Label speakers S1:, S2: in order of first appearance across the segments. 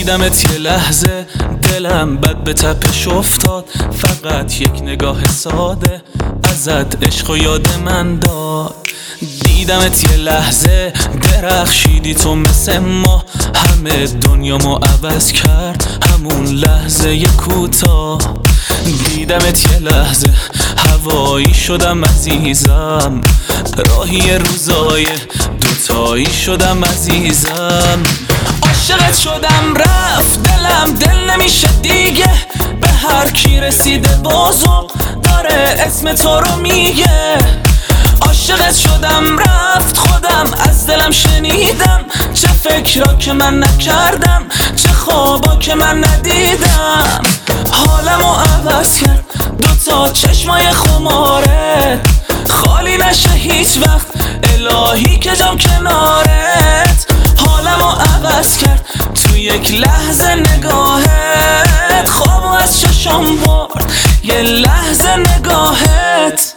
S1: دیدمت یه لحظه دلم بد به تپش افتاد، فقط یک نگاه ساده ازت عشق و یاد من داد. دیدمت یه لحظه درخشیدی تو مثل ما، همه دنیامو عوض کرد همون لحظه کوتاه. دیدمت یه لحظه هوایی شدم عزیزم، راهی روزای دوتایی شدم عزیزم. عاشقت شدم رفت دلم دل نمیشه دیگه، به هر کی رسیده بازم داره اسم تو رو میگه. عاشقت شدم رفت خودم از دلم شنیدم، چه فکرها که من نکردم، چه خوابا که من ندیدم. حالمو عوض کرد دوتا چشمای خمارت، خالی نشه هیچ وقت الهی که جام کنارت. حالمو عوض کرد تو یک لحظه نگاهت، خوابو از چشم برد یه لحظه نگاهت.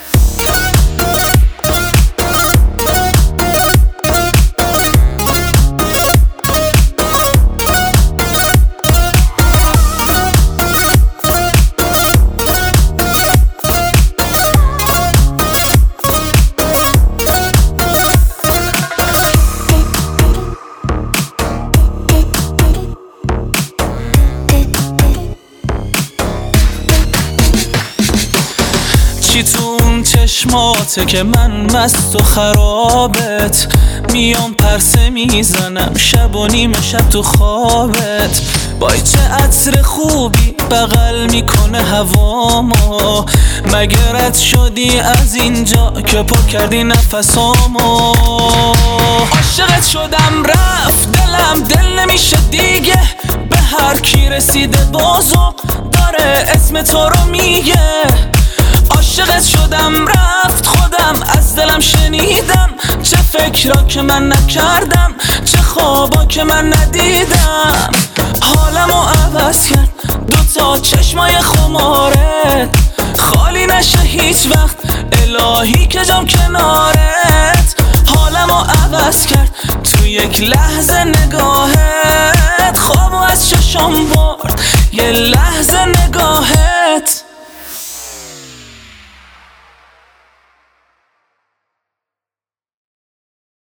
S1: چی تو اون چشماته که من مست و خرابت، میام پرسه میزنم شب و نیمه شب تو خوابت. با چه عطر خوبی بغل میکنه هوامو، مگه رد شدی از اینجا که پر کردی نفسامو. عاشقت شدم رفت دلم دل نمیشه دیگه، به هر کی رسیده بازم داره اسم تو رو میگه. عاشقت شدم رفت خودم از دلم شنیدم، چه فکرها که من نکردم، چه خوابا که من ندیدم. حالمو عوض کرد دوتا چشمای خمارت، خالی نشه هیچ وقت الهی که جام کنارت. حالمو عوض کرد تو یک لحظه نگاهت، خوابو از چشم برد یه لحظه نگاهت.